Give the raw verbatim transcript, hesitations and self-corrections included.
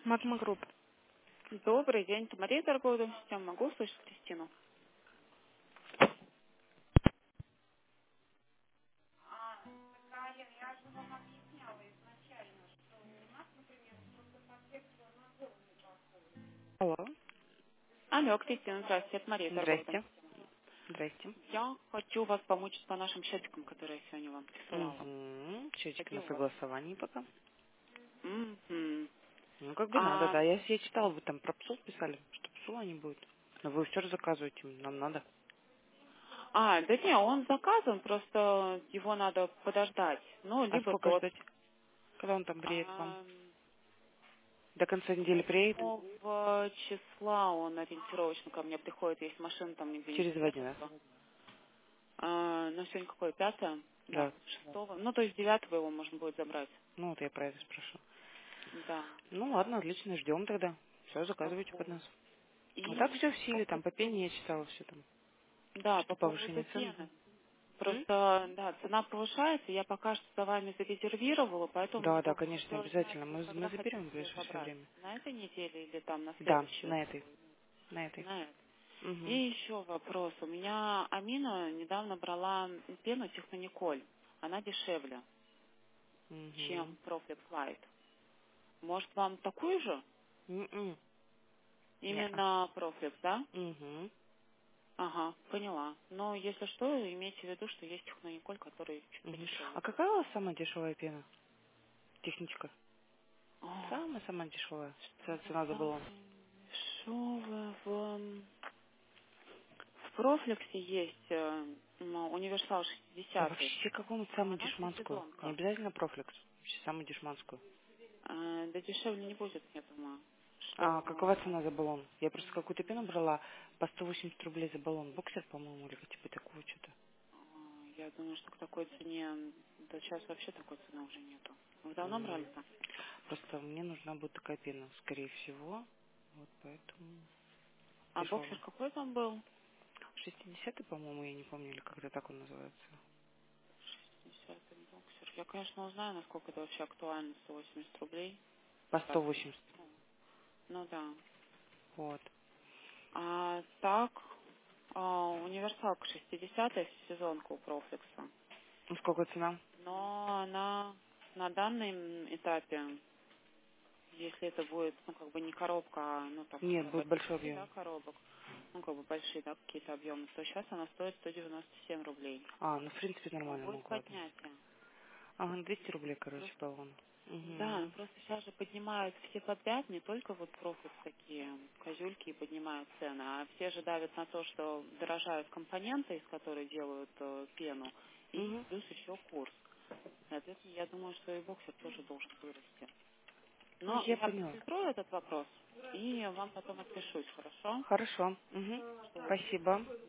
Магма Групп. Добрый день, это Мария торговая система. Могу услышать Кристину? Алло. Алло, Кристина, здравствуйте, это Мария торговая Здрасте. система. Здрасте. Я хочу вас помочь по нашим счетчикам, которые я сегодня вам присылала. Угу. Счетчик на Какие у вас? согласовании пока. Мгм. Ну, как бы надо, А, да. Я все читала, вы там про псу писали, что псу они будут. Но вы все же заказываете, нам надо. а, да не, он заказан, просто его надо подождать. Ну, А либо сколько тот. ждать? Когда он там приедет к вам? А, До конца недели приедет? седьмого числа он ориентировочно ко мне приходит, если машина там нигде не Через два дня, задержится. А, ну, сегодня какое, пятое? да? Да, шестого. Ну, то есть девятого его можно будет забрать. Ну, вот я про это спрошу. Да. Ну, ладно, отлично, ждем тогда. Все, заказывайте под Вот. нас. А так И все в по силе, там по поводу, пене я читала все там. да, по Что поводу повышение цен? пены. М? Просто, да, цена повышается, я пока что за вами зарезервировала, поэтому Да, да, бы конечно, хотела знать, обязательно. вы Мы, когда мы хотите заберем в ее ближайшее забрать. время. На этой неделе или там на Да, следующую на уже этой. будет? На этой. На этой. И Угу. еще вопрос. У меня Амина недавно брала пену Технониколь. Она дешевле, чем Угу. Proflex Light. Может, вам такую же? М-м. Не-а. Именно Proflex, да? Угу. Ага, поняла. Но если что, имейте в виду, что есть Технониколь, который чуть Угу. подешевле. А какая у вас самая дешевая пена? Техничка. О, Самая-самая дешевая. Ц- что-то Цена за самое баллон. дешевое в, в Профлексе есть э, м, универсал Да шестидесятый, вообще какую-нибудь но самую она дешманскую. Не всесезонка. обязательно профлекс. Вообще самую дешманскую. Э, да дешевле не будет, я думаю. А Что какова цена за баллон? Я просто какую-то пену брала по сто восемьдесят рублей за баллон. Боксер, по-моему, или типа такого что-то. э, я думаю, что к такой цене, да сейчас вообще такой цены уже нету. Вы давно М. брали-то? Просто мне нужна будет такая пена, скорее всего. Вот поэтому А боксер дешевая. какой там был? Шестидесятый, по-моему, я не помню, или как-то так он называется. Десятый боксер. Я, конечно, узнаю, насколько это вообще актуально, сто восемьдесят рублей. По Так. сто восемьдесят. Ну да. Вот. А так, а, универсалка шестидесятая сезонка у Профлекса. Ну, сколько цена? Но она на данном этапе, если это будет, ну, как бы не коробка, а, ну, так Нет, будет сказать, большой три, да, объем. коробок, ну, как бы большие, да, какие-то объемы, то сейчас она стоит сто девяносто семь рублей. А, ну, в принципе, А нормально, будет могу, ладно. поднятие. Ага, двести рублей, короче, Просто, баллон. да, ну, Угу. просто сейчас же поднимают все подряд, не только вот Профлекс такие козюльки и поднимают цены, а все же давят на то, что дорожают компоненты, из которых делают э, пену, и Угу. плюс еще курс. Соответственно, я думаю, что и боксер тоже должен вырасти. Ну, Но я я поняла. профильтрую этот вопрос и вам потом отпишусь, хорошо? Хорошо. Угу. Что Спасибо.